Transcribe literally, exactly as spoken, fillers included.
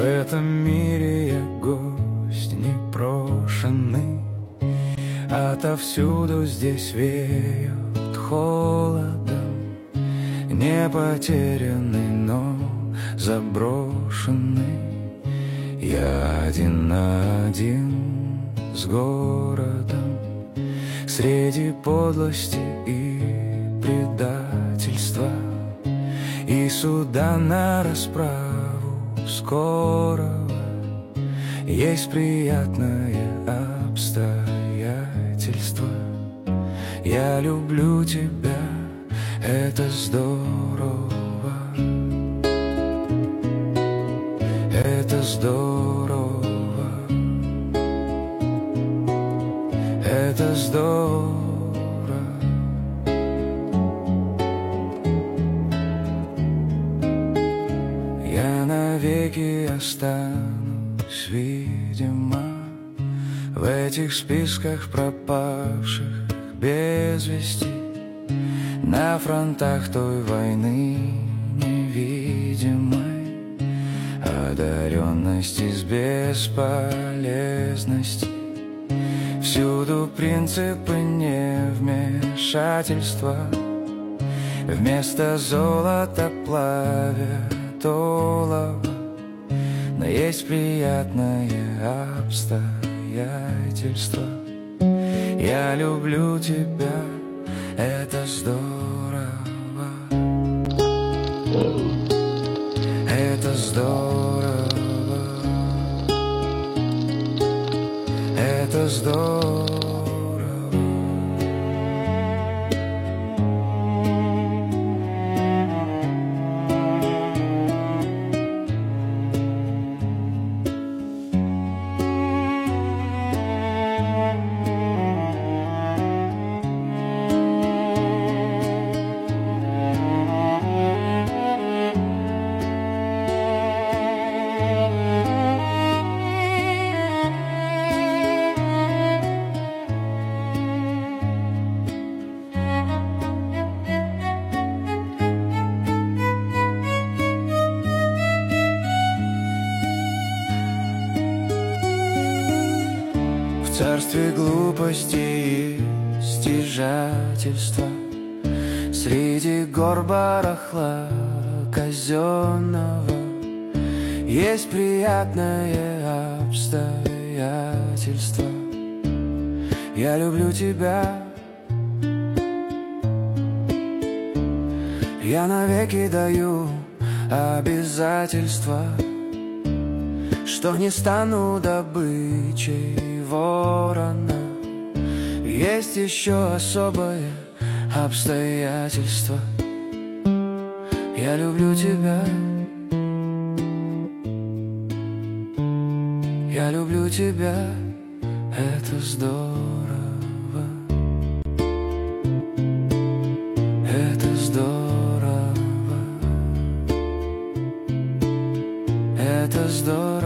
В этом мире я гость непрошенный, отовсюду здесь веет холодом. Не потерянный, но заброшенный, я один на один с городом. Среди подлости и предательства и суда на расправу скорого есть приятное обстоятельство. Я люблю тебя, это здорово, это здорово, это здорово. Я навеки останусь, видимо, в этих списках пропавших без вести, на фронтах той войны невидимой, одаренности с бесполезности. Всюду принципы невмешательства, вместо золота плавят олово. Но есть приятное обстоятельство. Я люблю тебя, это здорово, это здорово, это здорово. В царстве глупости и стяжательства, среди гор барахла казенного, есть приятное обстоятельство. Я люблю тебя, я навеки даю обязательства, что не стану добычей ворона. Есть еще особое обстоятельство. Я люблю тебя, я люблю тебя, это здорово, это здорово, это здорово.